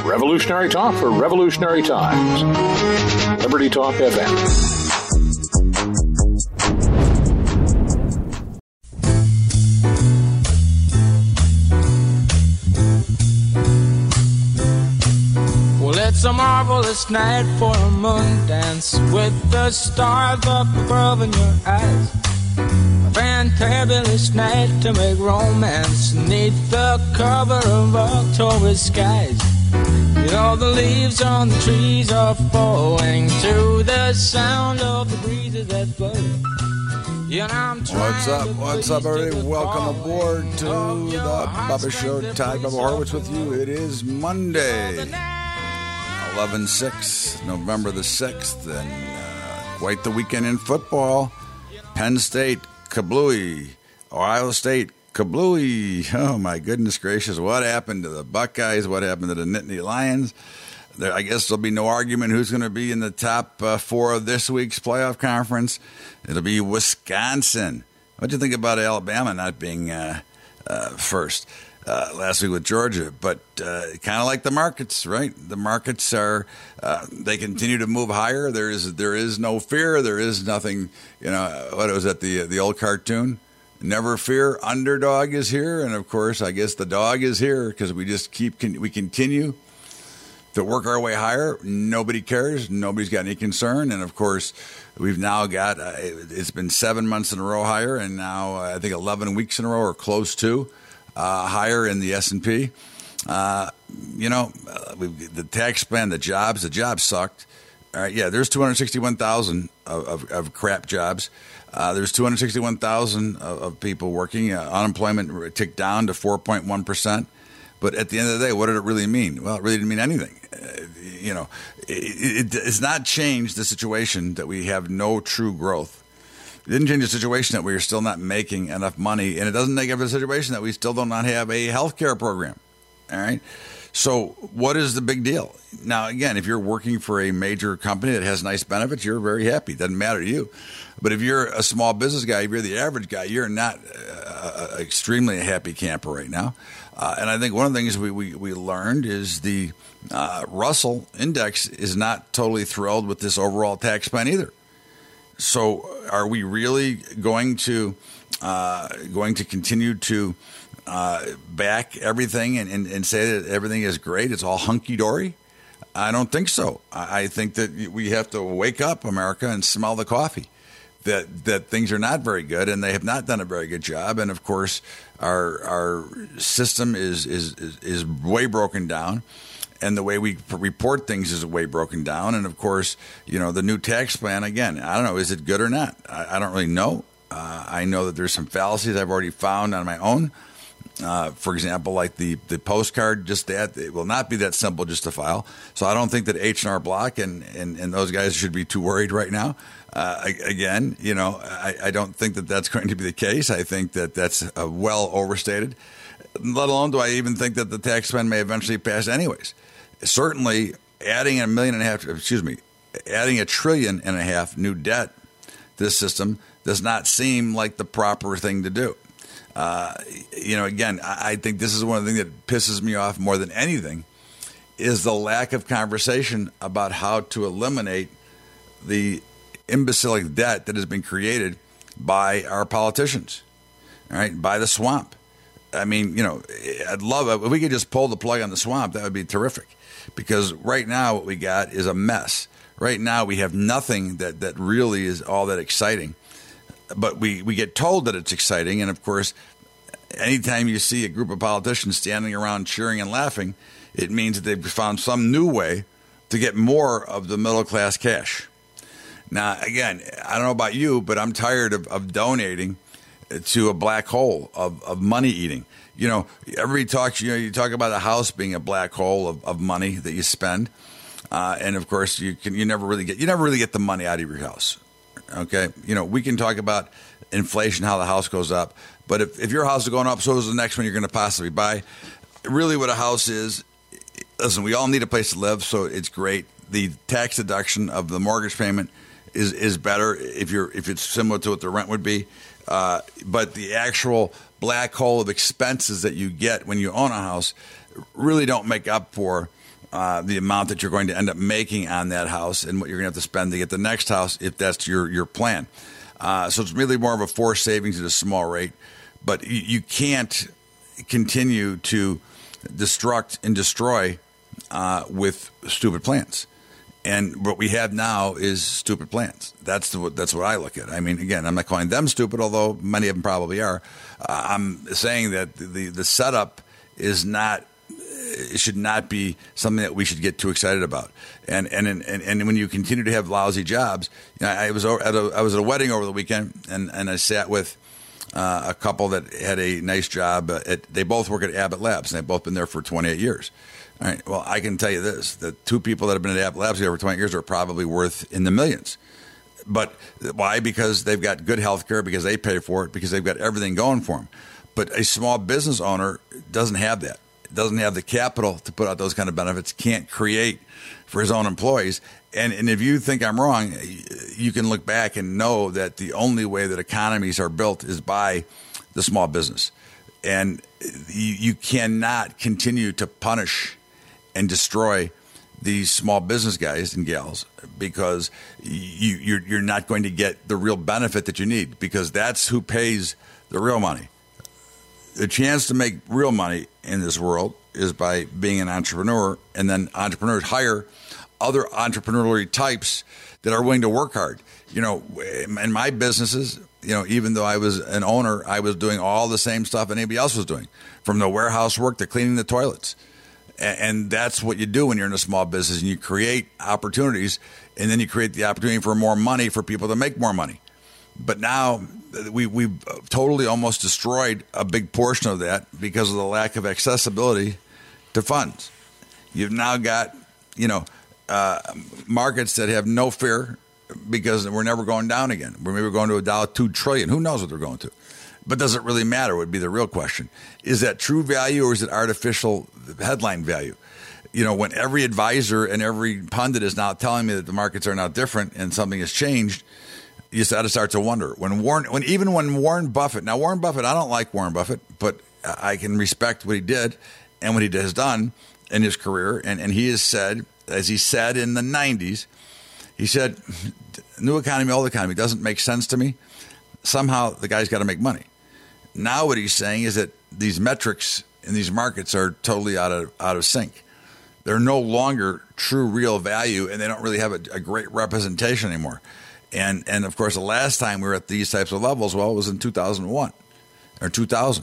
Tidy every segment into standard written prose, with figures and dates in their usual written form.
Revolutionary talk for revolutionary times. Liberty Talk FM. It's a marvelous night for a moon dance with the stars up above in your eyes. A fantabulous night to make romance neath the cover of October skies. You know the leaves on the trees are falling to the sound of the breezes that blow. What's up, everybody? Welcome aboard to the Bubba Show. Ty Bubba Horowitz with you. It is Monday, 11/6, November the 6th, and quite the weekend in football. Penn State, kablooey. Ohio State, kablooey. Oh, my goodness gracious. What happened to the Buckeyes? What happened to the Nittany Lions? I guess there'll be no argument who's going to be in the top four of this week's playoff conference. It'll be Wisconsin. What do you think about Alabama not being first? Last week with Georgia, but kind of like the markets, right? The markets are they continue to move higher. There is no fear. There is nothing. You know what was that the old cartoon? Never fear, underdog is here, and of course, I guess the dog is here because we just we continue to work our way higher. Nobody cares. Nobody's got any concern, and of course, we've now got it's been 7 months in a row higher, and now I think 11 weeks in a row or close to. Higher in the S&P. The tax plan, the jobs sucked. All right, yeah, there's 261,000 of crap jobs. There's 261,000 of people working. Unemployment ticked down to 4.1%. But at the end of the day, what did it really mean? Well, it really didn't mean anything. It's not changed the situation that we have no true growth. It didn't change the situation that we are still not making enough money, and it doesn't make up the situation that we still do not have a health care program. All right? So what is the big deal? Now, again, if you're working for a major company that has nice benefits, you're very happy. It doesn't matter to you. But if you're a small business guy, if you're the average guy, you're not extremely happy camper right now. And I think one of the things we learned is the Russell Index is not totally thrilled with this overall tax plan either. So are we really going to continue to back everything and say that everything is great? It's all hunky-dory? I don't think so. I think that we have to wake up, America, and smell the coffee, that things are not very good, and they have not done a very good job. And, of course, our system is way broken down. And the way we report things is way broken down. And, of course, the new tax plan, again, I don't know, is it good or not? I don't really know. I know that there's some fallacies I've already found on my own. For example, like the postcard, just that, it will not be that simple just to file. So I don't think that H&R Block and those guys should be too worried right now. Again, I don't think that that's going to be the case. I think that that's well overstated. Let alone do I even think that the tax plan may eventually pass anyways. Certainly, adding $1.5 trillion new debt to this system does not seem like the proper thing to do. Again, I think this is one of the things that pisses me off more than anything is the lack of conversation about how to eliminate the imbecilic debt that has been created by our politicians, all right, by the swamp. I mean, I'd love it if we could just pull the plug on the swamp. That would be terrific, because right now what we got is a mess. Right now we have nothing that really is all that exciting, but we get told that it's exciting. And of course, anytime you see a group of politicians standing around cheering and laughing, it means that they've found some new way to get more of the middle class cash. Now, again, I don't know about you, but I'm tired of donating to a black hole of money eating. Everybody talks, you talk about the house being a black hole of money that you spend. And of course you never really get the money out of your house. Okay. We can talk about inflation, how the house goes up, but if your house is going up, so is the next one you're going to possibly buy. Really what a house is, listen, we all need a place to live. So it's great. The tax deduction of the mortgage payment is better if it's similar to what the rent would be. But the actual black hole of expenses that you get when you own a house really don't make up for the amount that you're going to end up making on that house and what you're going to have to spend to get the next house if that's your plan. So it's really more of a forced savings at a small rate. But you can't continue to destruct and destroy with stupid plans. And what we have now is stupid plans. That's what I look at. I mean, again, I'm not calling them stupid, although many of them probably are. I'm saying that the setup is not. It should not be something that we should get too excited about. And when you continue to have lousy jobs, I was at a wedding over the weekend, and I sat with a couple that had a nice job. They both work at Abbott Labs, and they've both been there for 28 years. All right. Well, I can tell you this: the two people that have been at Abbott Labs over 20 years are probably worth in the millions. But why? Because they've got good health care, because they pay for it, because they've got everything going for them. But a small business owner doesn't have that. Doesn't have the capital to put out those kind of benefits, can't create for his own employees. And if you think I'm wrong, you can look back and know that the only way that economies are built is by the small business. And you cannot continue to punish and destroy these small business guys and gals because you're not going to get the real benefit that you need, because that's who pays the real money. The chance to make real money in this world is by being an entrepreneur, and then entrepreneurs hire other entrepreneurial types that are willing to work hard. In my businesses, even though I was an owner, I was doing all the same stuff anybody else was doing, from the warehouse work to cleaning the toilets. And that's what you do when you're in a small business, and you create opportunities, and then you create the opportunity for more money for people to make more money. But now we've totally almost destroyed a big portion of that because of the lack of accessibility to funds. You've now got, markets that have no fear because we're never going down again. We're maybe going to $2 trillion. Who knows what they're going to? But does it really matter would be the real question. Is that true value, or is it artificial headline value? When every advisor and every pundit is now telling me that the markets are now different and something has changed, you got to start to wonder. When Warren Buffett, I don't like Warren Buffett, but I can respect what he did and what he has done in his career. And he has said, as he said in the 90s, he said, new economy, old economy doesn't make sense to me. Somehow the guy's got to make money. Now what he's saying is that these metrics in these markets are totally out of sync. They're no longer true real value, and they don't really have a great representation anymore. And of course, the last time we were at these types of levels, it was in 2001 or 2000.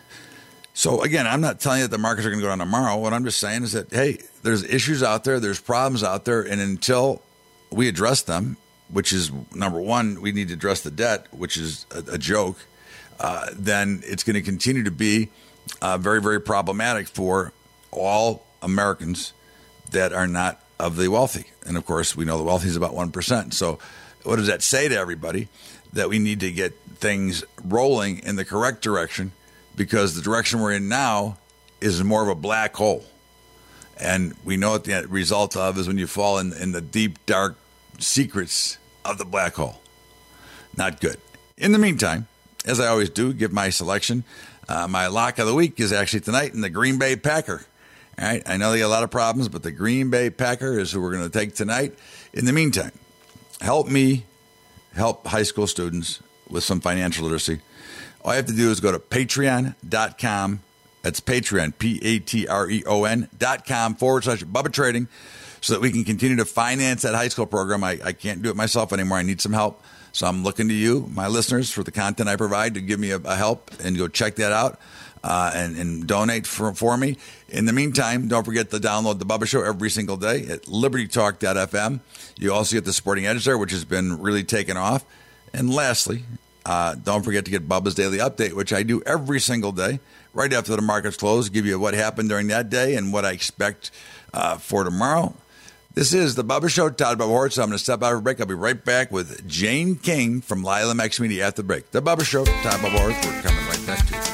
So again, I'm not telling you that the markets are going to go down tomorrow. What I'm just saying is that, hey, there's issues out there, there's problems out there, and until we address them, which is number one, we need to address the debt, which is a joke, then it's going to continue to be very, very problematic for all Americans that are not of the wealthy. And of course, we know the wealthy is about 1%. So what does that say to everybody? That we need to get things rolling in the correct direction, because the direction we're in now is more of a black hole. And we know what the result of is when you fall in the deep, dark secrets of the black hole. Not good. In the meantime, as I always do, give my selection. My lock of the week is actually tonight in the Green Bay Packer. All right, I know they got a lot of problems, but the Green Bay Packer is who we're going to take tonight. In the meantime, help me help high school students with some financial literacy. All you have to do is go to patreon.com. That's Patreon, patreon.com/Bubba Trading, so that we can continue to finance that high school program. I can't do it myself anymore. I need some help. So I'm looking to you, my listeners, for the content I provide to give me a help, and go check that out and donate for me. In the meantime, don't forget to download The Bubba Show every single day at libertytalk.fm. You also get The Sporting Edge there, which has been really taken off. And lastly, don't forget to get Bubba's Daily Update, which I do every single day, right after the markets close, give you what happened during that day and what I expect for tomorrow. This is The Bubba Show, Todd Bubba Hortz. I'm going to step out of a break. I'll be right back with Jane King from Lila Max Media after the break. The Bubba Show, Todd Bubba Hortz. We're coming right back to you.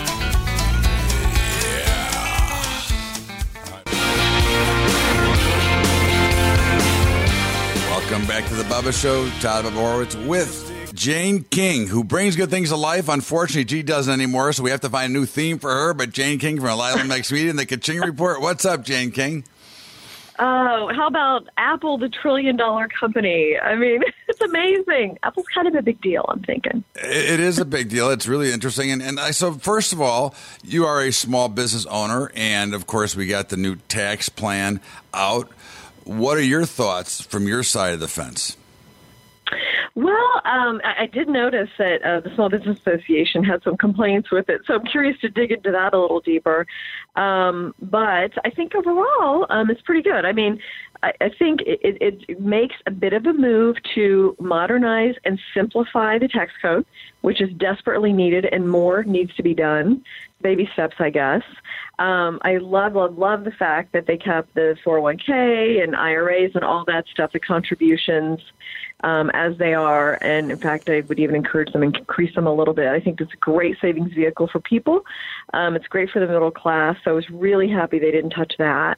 Welcome back to The Bubba Show, Todd Bubba Hortz with Jane King, who brings good things to life. Unfortunately, she doesn't anymore, so we have to find a new theme for her. But Jane King from Lila Max Media and the Ka-Ching Report. What's up, Jane King? Oh, how about Apple, the $1 trillion company? I mean, it's amazing. Apple's kind of a big deal, I'm thinking. It is a big deal. It's really interesting. So first of all, you are a small business owner, and of course, we got the new tax plan out. What are your thoughts from your side of the fence? Well, I did notice that the Small Business Association had some complaints with it, so I'm curious to dig into that a little deeper. But I think overall, it's pretty good. I mean, I think it makes a bit of a move to modernize and simplify the tax code, which is desperately needed, and more needs to be done. Baby steps, I guess. I love the fact that they kept the 401k and IRAs and all that stuff, the contributions as they are. And in fact, I would even encourage them to increase them a little bit. I think it's a great savings vehicle for people. It's great for the middle class. So I was really happy they didn't touch that.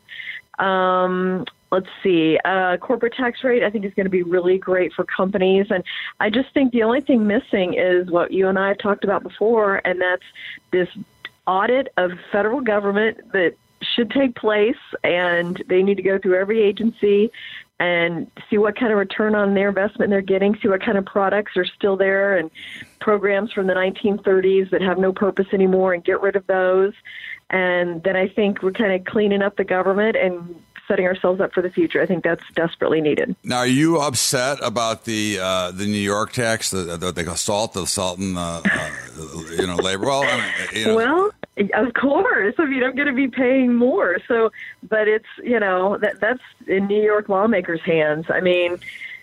Let's see. Corporate tax rate, I think, is going to be really great for companies. And I just think the only thing missing is what you and I have talked about before, and that's this audit of federal government that should take place, and they need to go through every agency and see what kind of return on their investment they're getting, see what kind of products are still there and programs from the 1930s that have no purpose anymore, and get rid of those. And then I think we're kind of cleaning up the government and setting ourselves up for the future. I think that's desperately needed. Now, are you upset about the New York tax, the salt and labor? Well, well, of course. I mean, I'm going to be paying more. So, but it's that's in New York lawmakers' hands. I mean,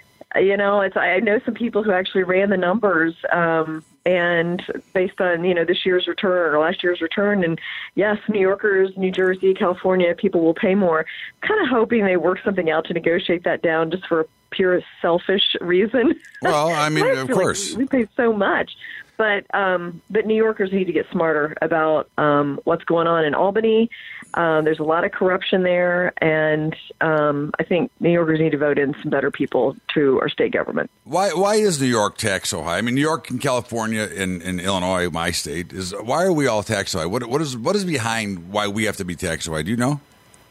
I know some people who actually ran the numbers, and based on, this year's return or last year's return. And yes, New Yorkers, New Jersey, California, people will pay more. Kind of hoping they work something out to negotiate that down just for a pure selfish reason. Well, I mean, of course. We pay so much. But New Yorkers need to get smarter about what's going on in Albany. There's a lot of corruption there, and I think New Yorkers need to vote in some better people to our state government. Why is New York taxed so high? I mean, New York and California and Illinois, my state, why are we all taxed so high? What is behind why we have to be taxed so high? Do you know?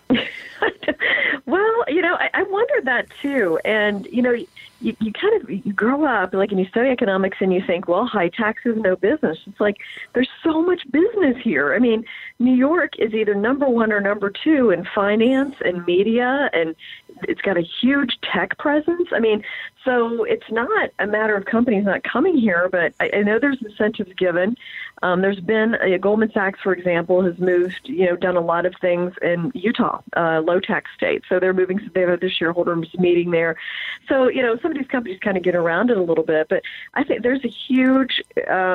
Well, I wondered that too, and you kind of grow up and you study economics and you think, well, high taxes, no business. It's like there's so much business here. I mean, New York is either number one or number two in finance and media, and it's got a huge tech presence. I mean, so it's not a matter of companies not coming here, but I know there's incentives given. There's been Goldman Sachs, for example, has moved, done a lot of things in Utah, low tax state. So they're moving. They have this shareholders meeting there. So some of these companies kind of get around it a little bit, but I think there's a huge,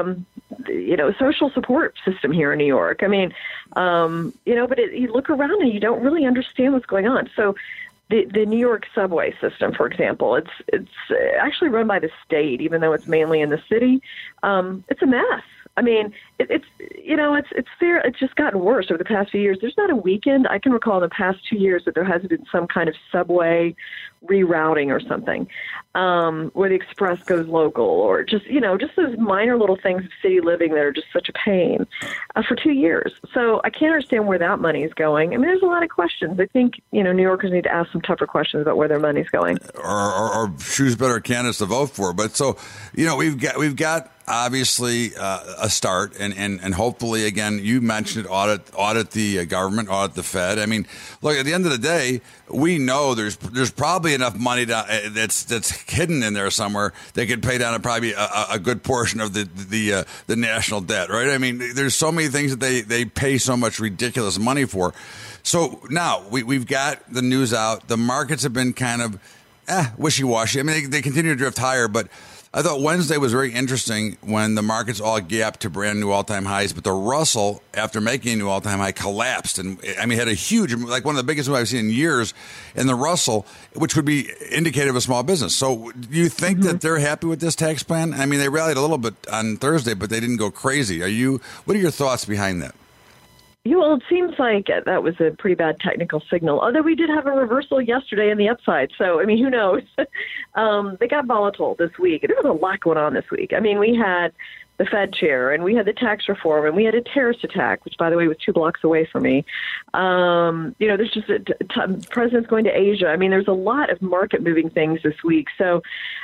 social support system here in New York. I mean, but you look around and you don't really understand what's going on. So the New York subway system, for example, it's actually run by the state, even though it's mainly in the city. It's a mess. I mean, it's fair. It's just gotten worse over the past few years. There's not a weekend I can recall in the past 2 years that there hasn't been some kind of subway rerouting or something, where the express goes local, or just those minor little things of city living that are just such a pain for 2 years. So I can't understand where that money is going. I mean, there's a lot of questions. I think, New Yorkers need to ask some tougher questions about where their money's going. Or choose better candidates to vote for. But so, we've got obviously a start, and hopefully, again, you mentioned it, audit the government, audit the Fed. I mean, look, at the end of the day, we know there's probably enough money that's hidden in there somewhere that could pay down probably a good portion of the national debt, right? I mean, there's so many things that they pay so much ridiculous money for. So now we've got the news out. The markets have been kind of wishy-washy. I mean, they continue to drift higher, but I thought Wednesday was very interesting when the markets all gapped to brand new all-time highs, but the Russell, after making a new all-time high, collapsed. And I mean, had a huge, like one of the biggest moves I've seen in years in the Russell, which would be indicative of a small business. So do you think that they're happy with this tax plan? I mean, they rallied a little bit on Thursday, but they didn't go crazy. What are your thoughts behind that? Well, it seems like that was a pretty bad technical signal, although we did have a reversal yesterday in the upside. So, I mean, who knows? They got volatile this week. There was a lot going on this week. I mean, we had the Fed chair, and we had the tax reform, and we had a terrorist attack, which, by the way, was 2 blocks away from me. There's just president's going to Asia. I mean, there's a lot of market-moving things this week. So,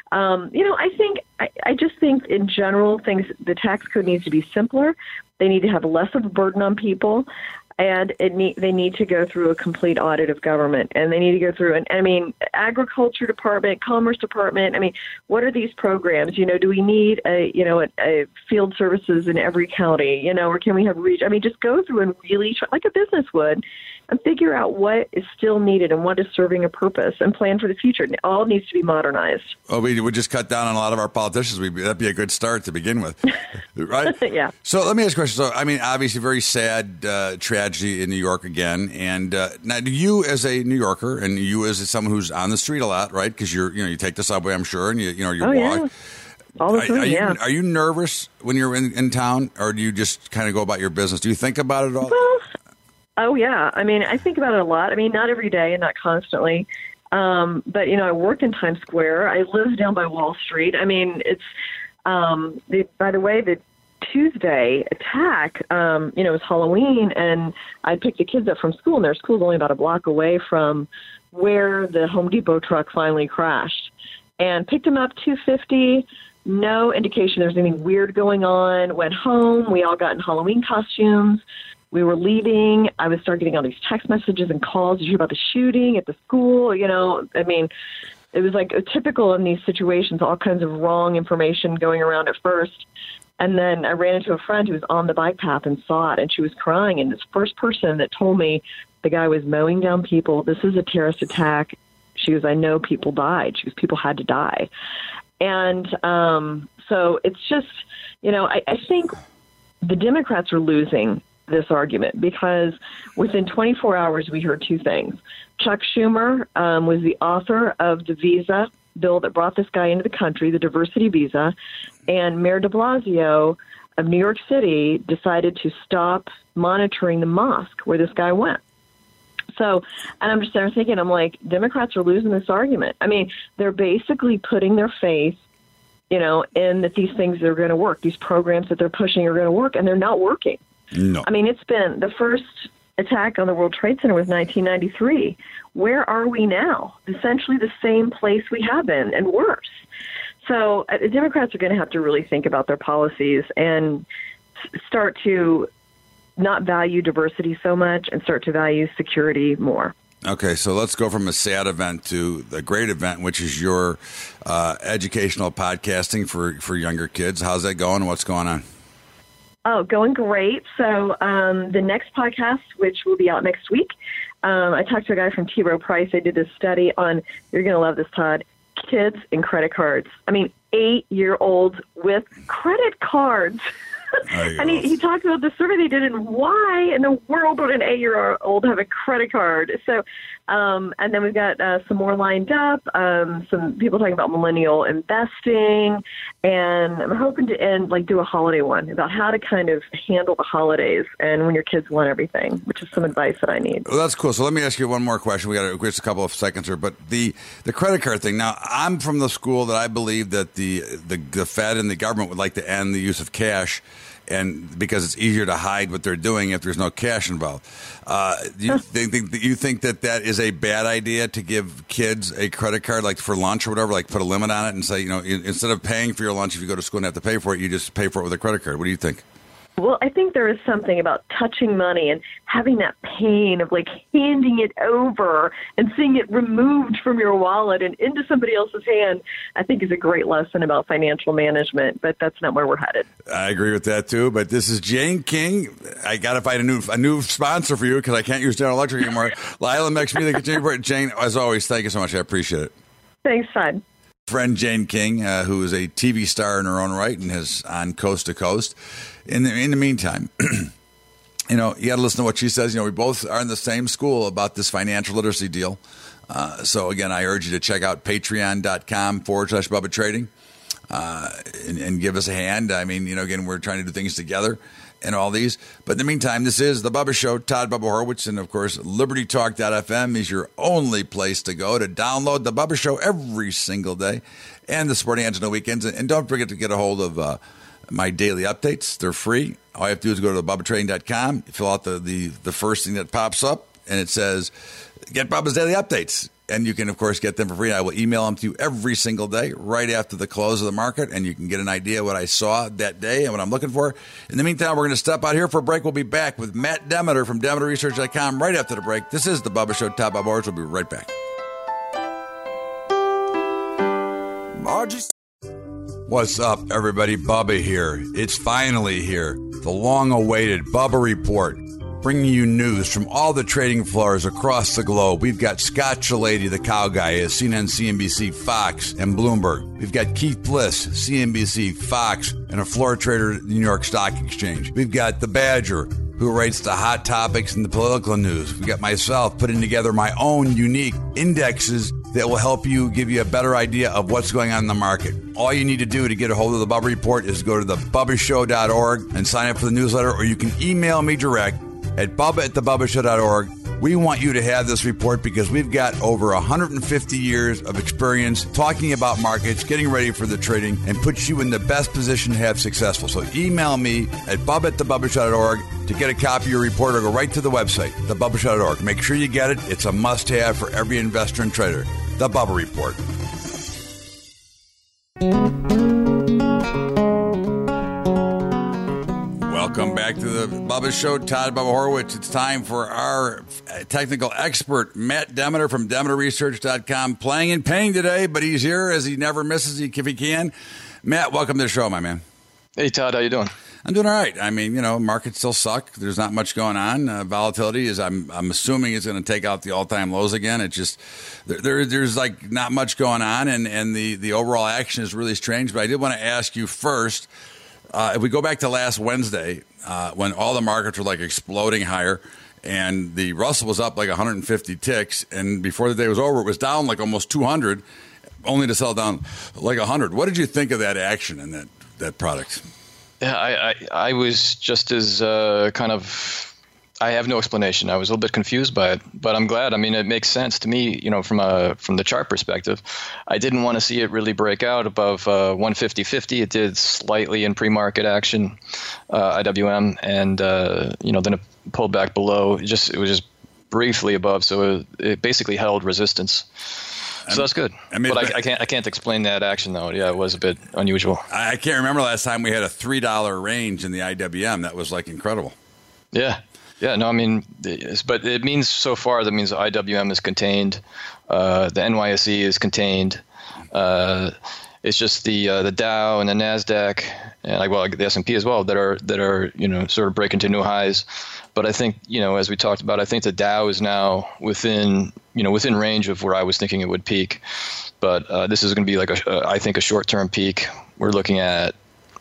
I just think in general, the tax code needs to be simpler. They need to have less of a burden on people. And they need to go through a complete audit of government, and they need to go through agriculture department, commerce department. I mean, what are these programs? Do we need a field services in every county? Or can we have just go through and really try, like a business would, and figure out what is still needed and what is serving a purpose, and plan for the future. It all needs to be modernized. Well, we would just cut down on a lot of our politicians. That'd be a good start to begin with, right? Yeah. So let me ask a question. So, obviously, very sad tragedy in New York again. And now, do you, as a New Yorker, and you as someone who's on the street a lot, right? Because you take the subway, I'm sure, and you walk. Yeah. All the time, Are you nervous when you're in town, or do you just kind of go about your business? Do you think about it at all? Well, oh, yeah. I think about it a lot. Not every day and not constantly. But, I work in Times Square. I live down by Wall Street. It's, by the way, the Tuesday attack, it was Halloween, and I picked the kids up from school, and their school's only about a block away from where the Home Depot truck finally crashed. And picked them up, 250, no indication there was anything weird going on. Went home. We all got in Halloween costumes. We were leaving. I would start getting all these text messages and calls. Did you hear about the shooting at the school? It was like typical in these situations, all kinds of wrong information going around at first. And then I ran into a friend who was on the bike path and saw it, and she was crying. And this first person that told me the guy was mowing down people, this is a terrorist attack. She goes, I know people died. She goes, people had to die. And so it's just, I think the Democrats are losing this argument because within 24 hours we heard two things. Chuck Schumer was the author of the visa bill that brought this guy into the country, the diversity visa, and Mayor de Blasio of New York City decided to stop monitoring the mosque where this guy went. So, and I'm just there thinking, I'm like, Democrats are losing this argument. They're basically putting their faith, in that these things are going to work. These programs that they're pushing are going to work, and they're not working. No. It's been the first attack on the World Trade Center was 1993. Where are we now? Essentially the same place we have been, and worse. So the Democrats are going to have to really think about their policies and start to not value diversity so much and start to value security more. Okay, so let's go from a sad event to the great event, which is your educational podcasting for younger kids. How's that going? What's going on? Oh, going great. So the next podcast, which will be out next week, I talked to a guy from T. Rowe Price. I did this study on, you're going to love this, Todd, kids and credit cards. 8-year-olds with credit cards. And he talked about the survey they did and why in the world would an 8-year-old have a credit card. So, and then we've got some more lined up, some people talking about millennial investing, and I'm hoping to do a holiday one about how to kind of handle the holidays and when your kids want everything, which is some advice that I need. Well, that's cool. So let me ask you one more question. We got just a couple of seconds here, but the credit card thing. Now, I'm from the school that I believe that the Fed and the government would like to end the use of cash, and because it's easier to hide what they're doing if there's no cash involved. Do you think that is a bad idea to give kids a credit card, like for lunch or whatever, like put a limit on it and say, instead of paying for your lunch if you go to school and have to pay for it, you just pay for it with a credit card? What do you think? Well, I think there is something about touching money and having that pain of handing it over and seeing it removed from your wallet and into somebody else's hand, I think is a great lesson about financial management, but that's not where we're headed. I agree with that too, but this is Jane King. I got to find a new sponsor for you because I can't use General Electric anymore. Lila makes me the Jane, as always, thank you so much. I appreciate it. Thanks, Todd. Friend Jane King, who is a TV star in her own right and is on Coast to Coast. In the meantime, you got to listen to what she says. We both are in the same school about this financial literacy deal. So, again, I urge you to check out patreon.com/Bubba Trading and give us a hand. Again, we're trying to do things together and all these. But in the meantime, this is The Bubba Show. Todd Bubba Horowitz. And, of course, LibertyTalk.fm is your only place to go to download The Bubba Show every single day and the Sporting Edge on the weekends. And don't forget to get a hold of my daily updates. They're free. All you have to do is go to BubbaTrading.com, fill out the first thing that pops up, and it says, get Bubba's daily updates. And you can, of course, get them for free. I will email them to you every single day right after the close of the market, and you can get an idea what I saw that day and what I'm looking for. In the meantime, we're going to step out here for a break. We'll be back with Matt Demeter from DemeterResearch.com right after the break. This is The Bubba Show. Top Bob Orridge. We'll be right back. What's up, everybody? Bubba here. It's finally here. The long-awaited Bubba Report, bringing you news from all the trading floors across the globe. We've got Scott Shellady, the cow guy, at CNN, CNBC, Fox, and Bloomberg. We've got Keith Bliss, CNBC, Fox, and a floor trader at the New York Stock Exchange. We've got the Badger, who rates the hot topics and the political news. We've got myself putting together my own unique indexes that will help you, give you a better idea of what's going on in the market. All you need to do to get a hold of the Bubba Report is go to thebubbashow.org and sign up for the newsletter, or you can email me direct at bubba@thebubbashow.org. We want you to have this report because we've got over 150 years of experience talking about markets, getting ready for the trading, and puts you in the best position to have successful. So email me at bubba@thebubbashow.org to get a copy of your report, or go right to the website, thebubbashow.org. Make sure you get it. It's a must-have for every investor and trader. The Bubba Report. Welcome back to the Bubba Show. Todd Bubba Horowitz. It's time for our technical expert, Matt Demeter from DemeterResearch.com, playing and paying today, but he's here as he never misses if he can. Matt, welcome to the show, my man. Hey, Todd. How you doing? I'm doing all right. I mean, markets still suck. There's not much going on. Volatility is, I'm assuming, is going to take out the all-time lows again. It just there's like not much going on, and the overall action is really strange. But I did want to ask you first, if we go back to last Wednesday, when all the markets were like exploding higher, and the Russell was up like 150 ticks, and before the day was over, it was down like almost 200, only to sell down like 100. What did you think of that action and that product? Yeah, I was just as I have no explanation. I was a little bit confused by it, but I'm glad. I mean, it makes sense to me, from the chart perspective. I didn't want to see it really break out above 150.50. It did slightly in pre-market action, IWM, and then it pulled back below. It was just briefly above, so it basically held resistance. So that's good. But I can't explain that action, though. Yeah, it was a bit unusual. I can't remember last time we had a $3 range in the IWM. That was like incredible. Yeah. Yeah, no, I mean, but it means so far, that means the IWM is contained. The NYSE is contained. It's just the Dow and the NASDAQ, and the S&P as well, that are sort of breaking to new highs. But I think, as we talked about, I think the Dow is now within range of where I was thinking it would peak. But this is going to be I think a short-term peak. We're looking at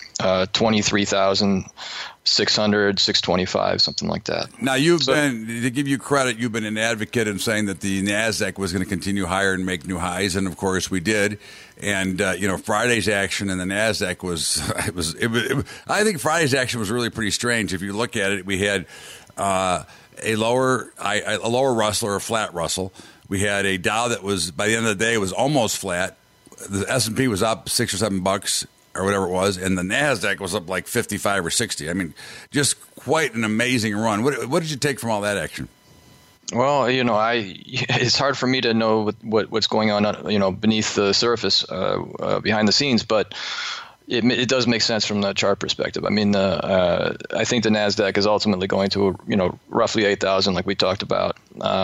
23,600, 625, something like that. Now, to give you credit, you've been an advocate in saying that the NASDAQ was going to continue higher and make new highs, and of course we did. And Friday's action in the NASDAQ I think Friday's action was really pretty strange. If you look at it, we had a lower Russell, or a flat Russell. We had a Dow that was, by the end of the day, was almost flat. The S&P was up $6 or $7 or whatever it was, and the NASDAQ was up like 55 or 60. I mean, just quite an amazing run. What did you take from all that action? Well, it's hard for me to know what's going on, beneath the surface, behind the scenes, but it does make sense from the chart perspective. I mean, I think the NASDAQ is ultimately going to, roughly 8,000, like we talked about.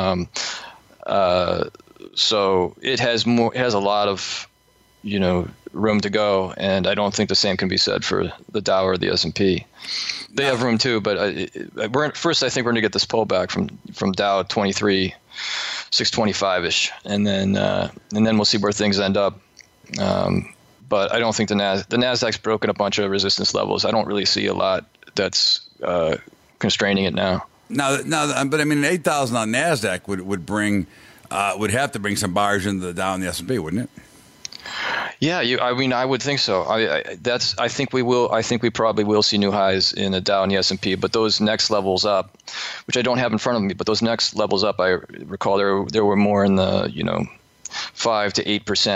So it has a lot of, room to go, and I don't think the same can be said for the Dow or the S&P. They have room too, but I think we're going to get this pullback from Dow 23,625-ish, and then we'll see where things end up. But I don't think the NASDAQ's broken a bunch of resistance levels. I don't really see a lot that's constraining it now. But I mean, 8,000 on NASDAQ would have to bring some buyers into the Dow and the S&P, wouldn't it? Yeah, I would think so. I think we will. I think we probably will see new highs in the Dow and the S&P. But those next levels up, which I don't have in front of me, but those next levels up, I recall there were more in the 5 to 8%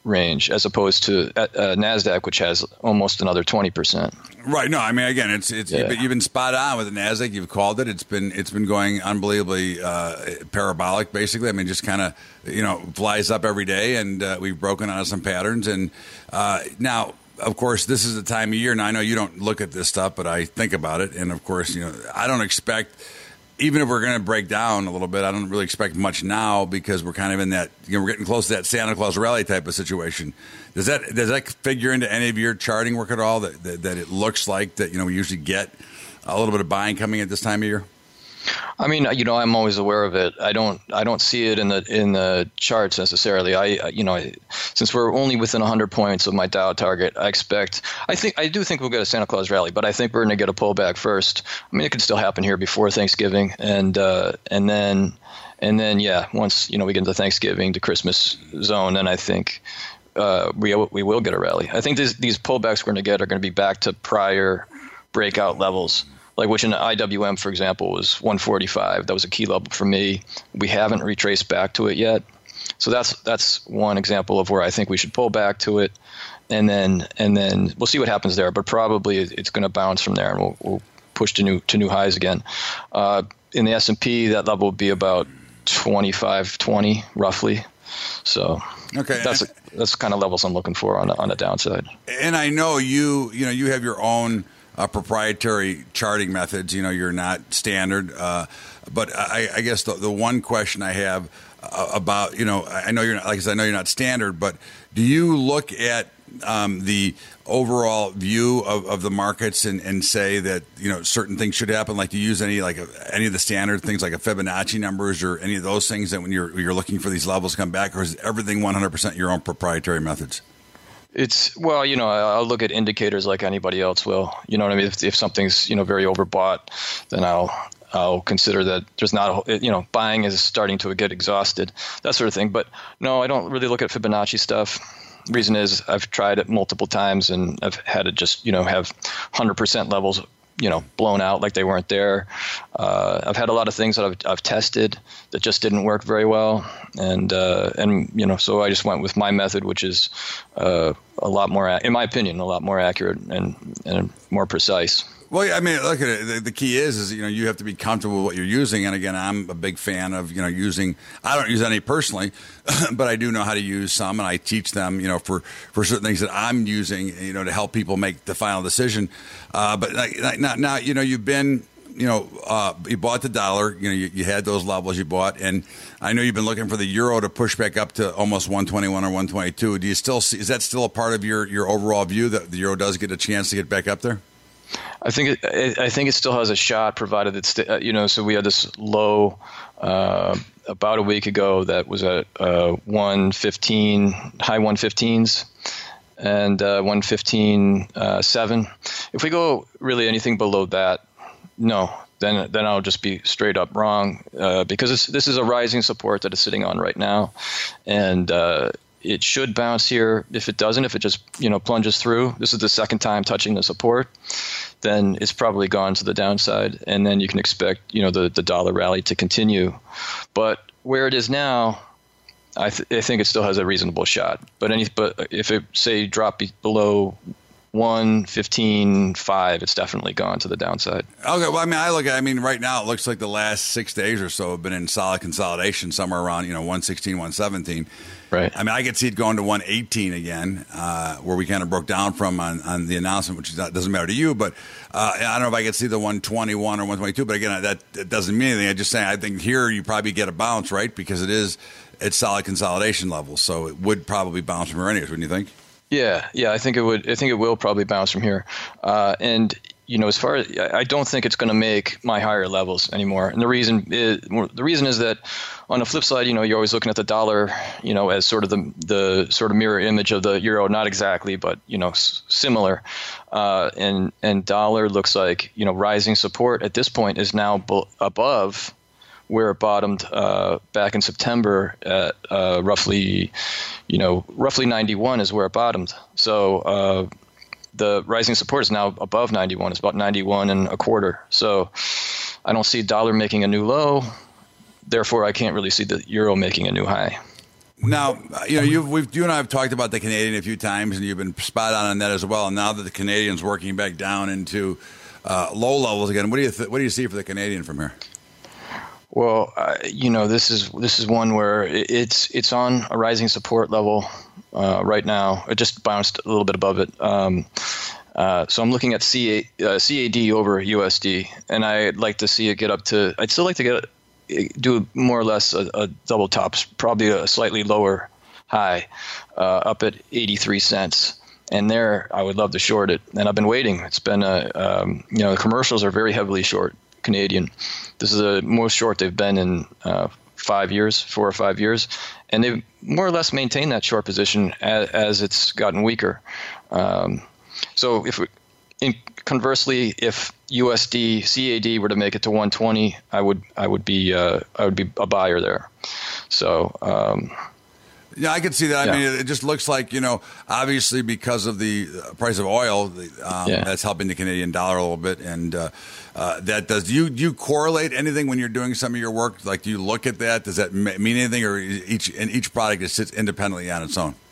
range, as opposed to NASDAQ, which has almost another 20%. Right. No, I mean, again, you've been spot on with the NASDAQ. You've called it. It's been going unbelievably parabolic, basically. I mean, just kind of, flies up every day, and we've broken out of some patterns. And now, of course, this is the time of year. Now, I know you don't look at this stuff, but I think about it. And, of course, I don't expect, even if we're going to break down a little bit, I don't really expect much now because we're kind of in that, we're getting close to that Santa Claus rally type of situation. Does that figure into any of your charting work at all, that it looks like that, we usually get a little bit of buying coming at this time of year? I mean, I'm always aware of it. I don't see it in the charts necessarily. Since we're only within 100 points of my Dow target, I do think we'll get a Santa Claus rally, but I think we're going to get a pullback first. I mean, it could still happen here before Thanksgiving, and then once we get into Thanksgiving to Christmas zone, then I think we will get a rally. I think these pullbacks we're going to get are going to be back to prior breakout levels. Like which in the IWM, for example, was 145. That was a key level for me. We haven't retraced back to it yet. So that's one example of where I think we should pull back to it. And then we'll see what happens there. But probably it's going to bounce from there, and we'll push to new highs again. In the S&P, that level would be about 25.20 roughly. So okay, that's kind of levels I'm looking for on the downside. And I know you have your own proprietary charting methods. You're not standard, but I guess the one question I have about, I know you're not, like I said, I know you're not standard, but do you look at the overall view of the markets and say that certain things should happen? Like, do you use any of the standard things like a Fibonacci numbers or any of those things that when you're looking for these levels to come back, or is everything 100% your own proprietary methods? I'll look at indicators like anybody else will. You know what I mean? If something's, very overbought, then I'll consider that there's not buying is starting to get exhausted, that sort of thing. But no, I don't really look at Fibonacci stuff. The reason is I've tried it multiple times and I've had it just, have 100% levels, blown out like they weren't there. I've had a lot of things that I've tested that just didn't work very well. And so I just went with my method, which is a lot more, in my opinion, a lot more accurate and more precise. Well, I mean, look at it. The key is you have to be comfortable with what you're using. And again, I'm a big fan of using. I don't use any personally, but I do know how to use some, and I teach them for certain things that I'm using to help people make the final decision. But now you've been you bought the dollar. You had those levels you bought, and I know you've been looking for the euro to push back up to almost 121 or 122. Do you still see? Is that still a part of your overall view that the euro does get a chance to get back up there? I think it still has a shot, provided it's So we had this low about a week ago that was at 115, high 115s, and 115.7. If we go really anything below that, no, then I'll just be straight up wrong because this is a rising support that it's sitting on right now, and it should bounce here. If it doesn't, if it just plunges through, this is the second time touching the support, then it's probably gone to the downside, and then you can expect the dollar rally to continue. But where it is now, I think it still has a reasonable shot. But if it say drop below 115.5, it's definitely gone to the downside. Okay, well, I mean, right now it looks like the last 6 days or so have been in solid consolidation, somewhere around 116, 117. Right. I mean, I could see it going to 118 again, where we kind of broke down from on the announcement, which doesn't matter to you. But I don't know if I could see the 121 or 122. But again, that doesn't mean anything. I'm just saying I think here you probably get a bounce, right? Because it's solid consolidation levels, so it would probably bounce from here anyways, wouldn't you think? Yeah, I think it would. I think it will probably bounce from here. And as far as I don't think it's going to make my higher levels anymore. And the reason is that on the flip side, you're always looking at the dollar, as sort of the sort of mirror image of the euro. Not exactly, but similar. And dollar looks like rising support at this point is now above where it bottomed back in September at roughly 91 is where it bottomed. So the rising support is now above 91. It's about 91 and a quarter. So I don't see dollar making a new low. Therefore, I can't really see the euro making a new high. Now, you and I have talked about the Canadian a few times, and you've been spot on that as well. And now that the Canadian's working back down into low levels again, what do you see for the Canadian from here? Well, this is one where it's on a rising support level right now. It just bounced a little bit above it. So I'm looking at CAD over USD, and I'd like to see it get up to. I'd still like to do more or less a double top, probably a slightly lower high, up at 83 cents. And there, I would love to short it. And I've been waiting. It's been the commercials are very heavily short Canadian. This is the most short they've been in 4 or 5 years, and they've more or less maintained that short position as it's gotten weaker. So conversely, if USD CAD were to make it to 120, I would be a buyer there. So. Yeah, I could see that. I mean, it just looks like, obviously because of the price of oil, that's helping the Canadian dollar a little bit. And that does. Do you correlate anything when you're doing some of your work? Like, do you look at that? Does that mean anything, or each product just sits independently on its own?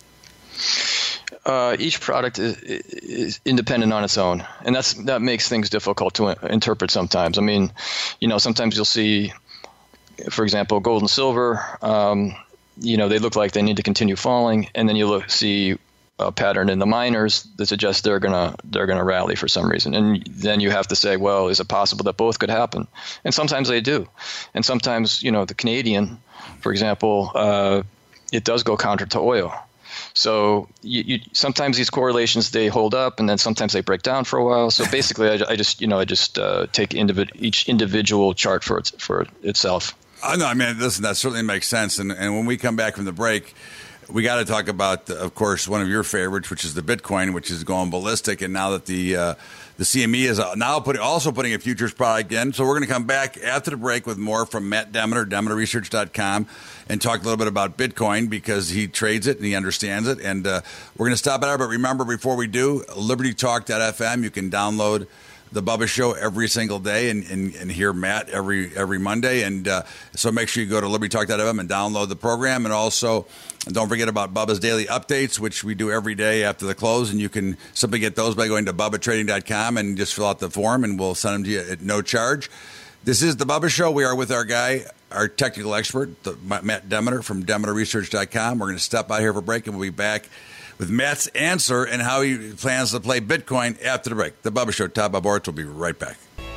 Each product is independent on its own, and that makes things difficult to interpret sometimes. I mean, sometimes you'll see, for example, gold and silver. They look like they need to continue falling, and then you see a pattern in the miners that suggests they're gonna rally for some reason, and then you have to say, well, is it possible that both could happen? And sometimes they do, and sometimes the Canadian, for example, it does go counter to oil. So you sometimes these correlations, they hold up, and then sometimes they break down for a while. So basically, I just take each individual chart for itself. No, I mean, listen, that certainly makes sense. And when we come back from the break, we got to talk about, of course, one of your favorites, which is the Bitcoin, which is going ballistic. And now that the CME is now also putting a futures product in. So we're going to come back after the break with more from Matt Demeter, DemeterResearch.com, and talk a little bit about Bitcoin because he trades it and he understands it. And we're going to stop there. But remember, before we do, LibertyTalk.fm, you can download the Bubba Show every single day and hear Matt every Monday. And so make sure you go to LibertyTalk.fm and download the program. And also, don't forget about Bubba's Daily Updates, which we do every day after the close. And you can simply get those by going to BubbaTrading.com and just fill out the form, and we'll send them to you at no charge. This is the Bubba Show. We are with our technical expert, Matt Demeter from DemeterResearch.com. We're going to step out here for a break, and we'll be back with Matt's answer and how he plans to play Bitcoin after the break. The Bubba Show, Todd Bob will be right back.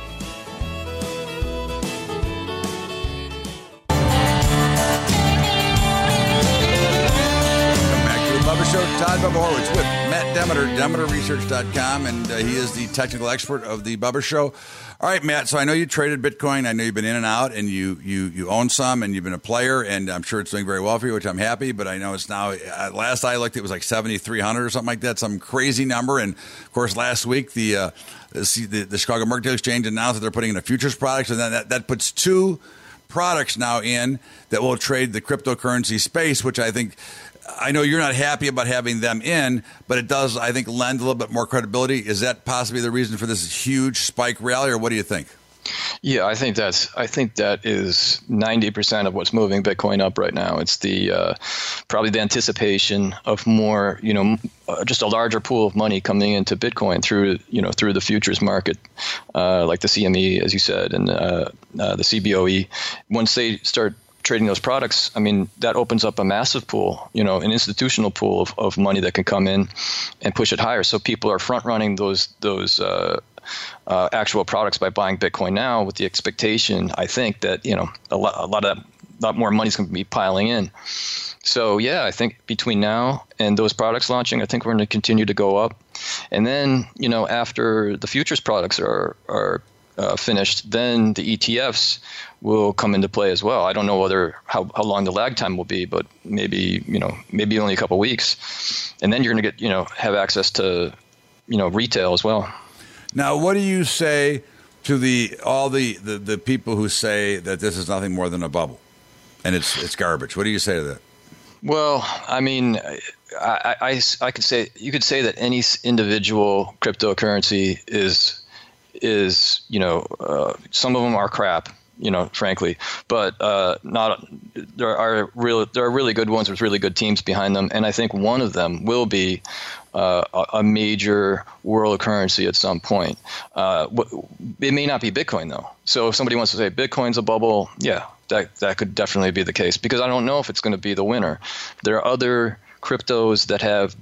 Welcome back to the Bubba Show. Todd Bob with Matt Demeter, DemeterResearch.com, and he is the technical expert of the Bubba Show. All right, Matt, so I know you traded Bitcoin. I know you've been in and out, and you own some, and you've been a player, and I'm sure it's doing very well for you, which I'm happy, but I know it's now, last I looked, it was like 7,300 or something like that, some crazy number. And, of course, last week, the Chicago Mercantile Exchange announced that they're putting in a futures product, and then that puts two products now in that will trade the cryptocurrency space, which I know you're not happy about having them in, but it does, I think, lend a little bit more credibility. Is that possibly the reason for this huge spike rally, or what do you think? Yeah, I think that is 90% of what's moving Bitcoin up right now. It's the probably the anticipation of more, just a larger pool of money coming into Bitcoin through the futures market, like the CME, as you said, and the CBOE. Once they start trading those products, I mean, that opens up a massive pool, an institutional pool of money that can come in and push it higher. So people are front running those actual products by buying Bitcoin now with the expectation, I think, that, a lot more money's going to be piling in. So, yeah, I think between now and those products launching, I think we're going to continue to go up. And then, after the futures products are finished, then the ETFs will come into play as well. I don't know how long the lag time will be, but maybe only a couple of weeks, and then you're going to get have access to retail as well. Now, what do you say to all the people who say that this is nothing more than a bubble and it's garbage? What do you say to that? Well, I mean, I could say, you could say that any individual cryptocurrency is some of them are crap. frankly. But there are really good ones with really good teams behind them, and I think one of them will be a major world currency at some point. It may not be Bitcoin though. So if somebody wants to say Bitcoin's a bubble, yeah, that could definitely be the case, because I don't know if it's going to be the winner. There are other cryptos that have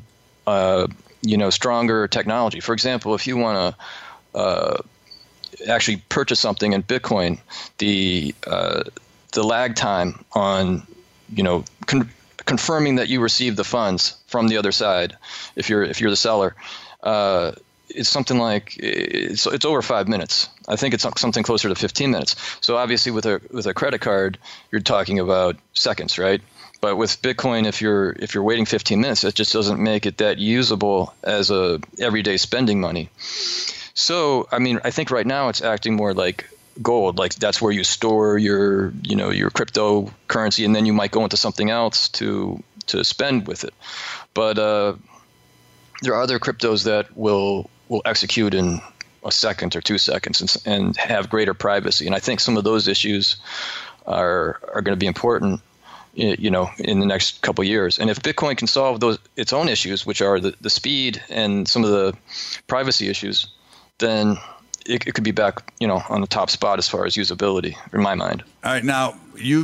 stronger technology. For example, if you want to actually purchase something in Bitcoin, the lag time on confirming that you received the funds from the other side, if you're the seller, it's something like it's over 5 minutes. I think it's something closer to 15 minutes. So obviously with a credit card, you're talking about seconds, right? But with Bitcoin, if you're waiting 15 minutes, it just doesn't make it that usable as a everyday spending money. So I mean, I think right now it's acting more like gold, like that's where you store your cryptocurrency, and then you might go into something else to spend with it. But there are other cryptos that will execute in a second or 2 seconds and have greater privacy. And I think some of those issues are going to be important, in the next couple of years. And if Bitcoin can solve its own issues, which are the speed and some of the privacy issues, then it could be back, on the top spot as far as usability, in my mind. All right, now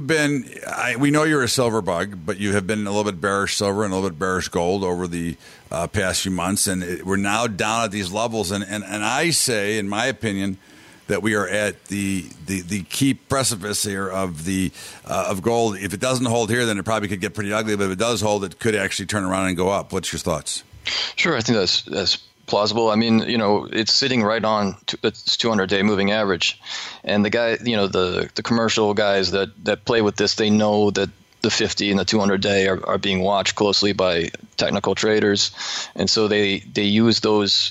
we know you're a silver bug, but you have been a little bit bearish silver and a little bit bearish gold over the past few months, and we're now down at these levels. And I say, in my opinion, that we are at the key precipice here of gold. If it doesn't hold here, then it probably could get pretty ugly. But if it does hold, it could actually turn around and go up. What's your thoughts? Sure, I think that's plausible. I mean, it's sitting right on its 200-day moving average, and the guy, the commercial guys that play with this, they know that the 50 and the 200-day are being watched closely by technical traders, and so they use those,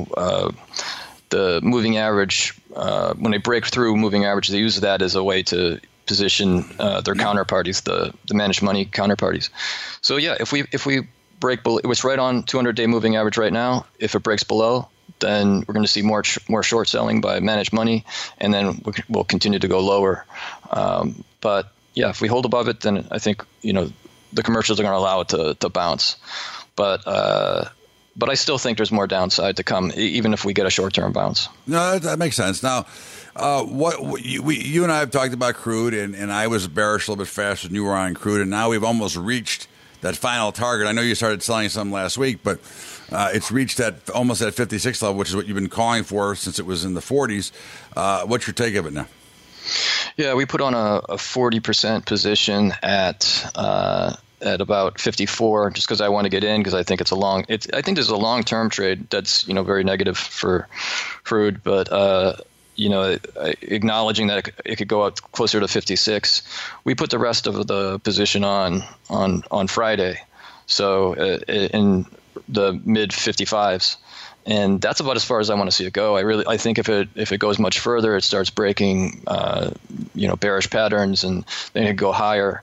the moving average, when they break through moving average, they use that as a way to position their counterparties, the managed money counterparties. So yeah, if we break below, it's right on 200-day moving average right now. If it breaks below, then we're going to see more short selling by managed money, and then we'll continue to go lower. But yeah, if we hold above it, then I think the commercials are going to allow it to bounce. But I still think there's more downside to come, even if we get a short-term bounce. No, that makes sense. Now, you and I have talked about crude, and I was bearish a little bit faster than you were on crude, and now we've almost reached that final target. I know you started selling some last week, but it's reached almost that 56 level, which is what you've been calling for since it was in the 40s. What's your take of it now? Yeah, we put on a 40% position at about 54, just because I want to get in, because I think I think there's a long-term trade that's very negative for crude, but acknowledging that it could go up closer to 56, we put the rest of the position on Friday, so in the mid 55s, and that's about as far as I want to see it go. I think if it goes much further, it starts breaking bearish patterns, and then it could go higher.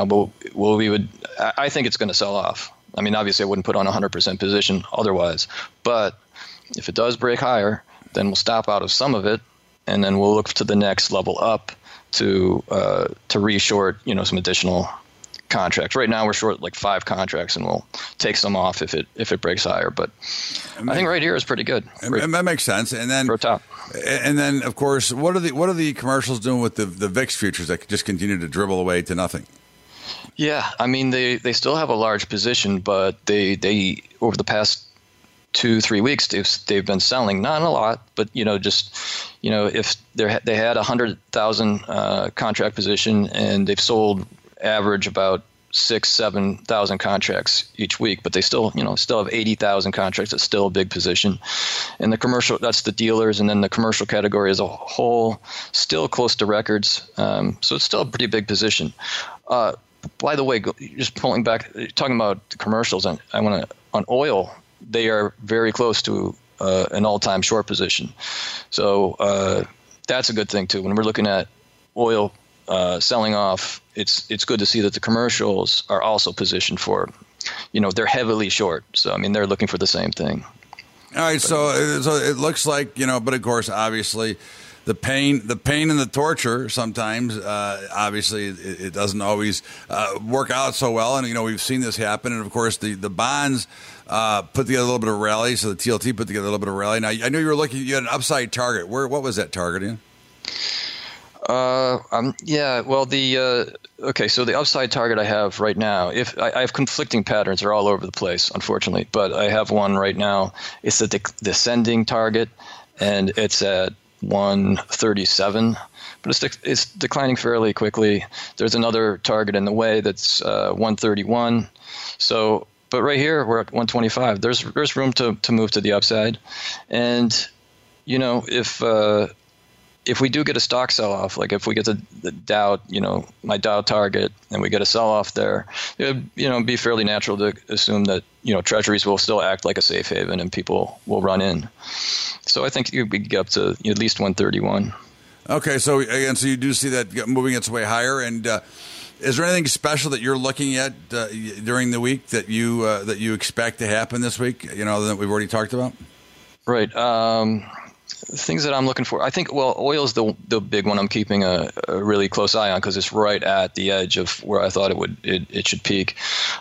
I think it's going to sell off. I mean, obviously I wouldn't put on a 100% position otherwise, but if it does break higher, then we'll stop out of some of it, and then we'll look to the next level up to reshort, some additional contracts. Right now we're short like 5 contracts, and we'll take some off if it breaks higher. But I think right here is pretty good. And that makes sense. And then for top. And then of course, what are the commercials doing with the VIX futures that just continue to dribble away to nothing? Yeah, I mean they still have a large position, but they over the past 2-3 weeks they've been selling, not a lot, but if they had 100,000 contract position, and they've sold average about 6,000-7,000 contracts each week, but they still have 80,000 contracts. It's still a big position. And the commercial, that's the dealers, and then the commercial category as a whole, still close to records. So it's still a pretty big position. By the way, just pulling back, talking about the commercials, on oil, they are very close to an all-time short position. So that's a good thing too. When we're looking at oil selling off, it's good to see that the commercials are also positioned for, they're heavily short. So I mean, they're looking for the same thing. All right, so it looks like, but of course, obviously, the pain and the torture sometimes, obviously, it doesn't always work out so well. And, we've seen this happen. And, of course, the bonds put together a little bit of rally. So the TLT put together a little bit of rally. Now, I know you had an upside target. What was that target in? So the upside target I have right now, if I have conflicting patterns, they're all over the place, unfortunately, but I have one right now. It's a descending target, and it's at 137, but it's declining fairly quickly. There's another target in the way that's 131. So, but right here we're at 125. There's room to move to the upside, and if we do get a stock sell-off, like if we get the Dow, my Dow target, and we get a sell-off there, it'd be fairly natural to assume that, treasuries will still act like a safe haven and people will run in. So I think you could get up to at least 131. Okay, so you do see that moving its way higher. And is there anything special that you're looking at during the week that you expect to happen this week, that we've already talked about? Right. Things that I'm looking for, I think, oil is the big one I'm keeping a really close eye on because it's right at the edge of where I thought it should peak.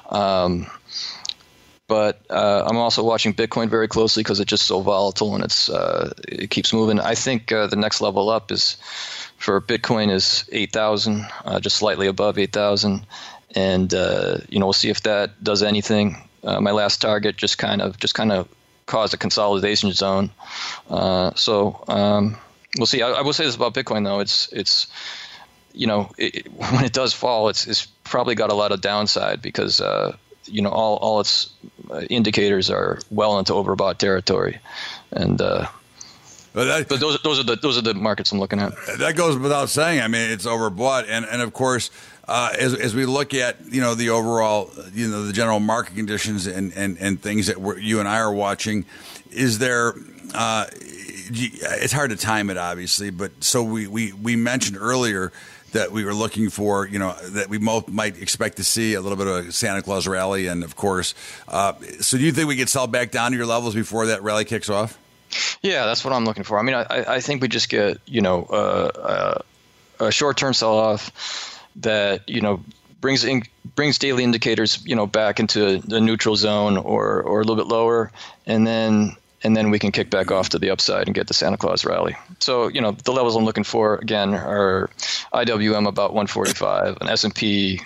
But I'm also watching Bitcoin very closely because it's just so volatile and it keeps moving. I think the next level up is for Bitcoin is 8,000, just slightly above 8,000, and we'll see if that does anything. My last target just kind of caused a consolidation zone. So we'll see. I will say this about Bitcoin, though. It's when it does fall, it's probably got a lot of downside because, all its indicators are well into overbought territory. And but those are the markets I'm looking at. That goes without saying. I mean, it's overbought. And of course, as we look at, the overall, the general market conditions and things that you and I are watching, is there, it's hard to time it, obviously, but so we mentioned earlier that we were looking for, that we might expect to see a little bit of a Santa Claus rally. And of course, so do you think we could sell back down to your levels before that rally kicks off? Yeah, that's what I'm looking for. I mean, I think we just get, a short-term sell-off that, brings daily indicators, back into the neutral zone or a little bit lower, and then we can kick back off to the upside and get the Santa Claus rally. So, the levels I'm looking for, again, are IWM about 145, and S&P,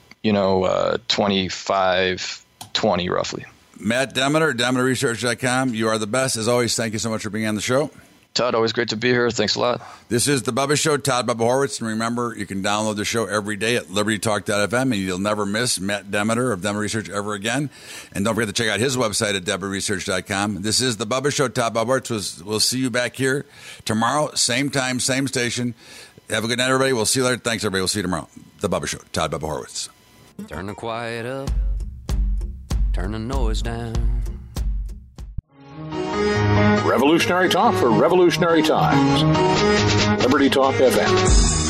25.20 roughly. Matt Demeter, DemeterResearch.com. You are the best. As always, thank you so much for being on the show. Todd, always great to be here. Thanks a lot. This is The Bubba Show, Todd Bubba Horwitz. And remember, you can download the show every day at LibertyTalk.fm, and you'll never miss Matt Demeter of Demeter Research ever again. And don't forget to check out his website at DemeterResearch.com. This is The Bubba Show, Todd Bubba Horwitz. We'll see you back here tomorrow, same time, same station. Have a good night, everybody. We'll see you later. Thanks, everybody. We'll see you tomorrow. The Bubba Show, Todd Bubba Horwitz. Turn the quiet up. Turn the noise down. Revolutionary talk for revolutionary times. Liberty Talk FM.